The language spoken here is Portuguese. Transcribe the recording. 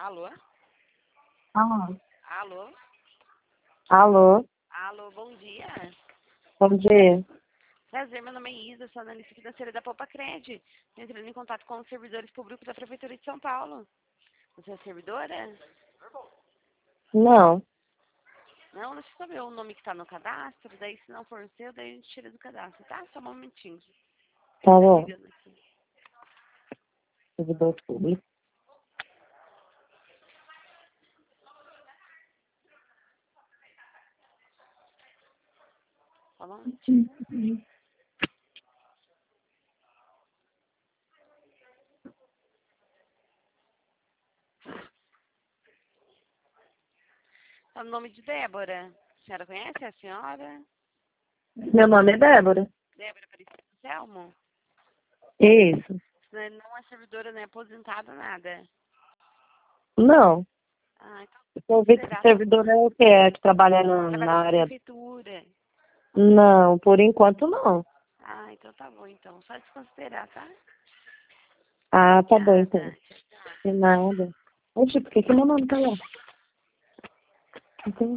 Alô? Ah, Alô? alô, Alô, bom dia. bom dia. Prazer, meu nome é Isa, sou analista financeira da Popacred. Estou entrando em contato com os servidores públicos da Prefeitura de São Paulo. Você é servidora? Não, Não, deixa eu saber o nome que está no cadastro, daí se não for o seu, daí a gente tira do cadastro, tá? Só um momentinho. tá Tá bom. ligando aqui. Servidor público. Só um momentinho. Tá no nome de Débora. A senhora conhece a senhora? Meu nome é Débora. Débora Aparecida Selmo? Isso. Você não é servidora, nem aposentada, nada. Não. Ah, então Servidor é o que? É que trabalha trabalha na na área. prefeitura. Não, por enquanto não. Ah, então tá bom, então. Só desconsiderar, tá? Ah, tá bom então. Obrigada. De nada. Oxe, por que meu nome tá lá? Não tem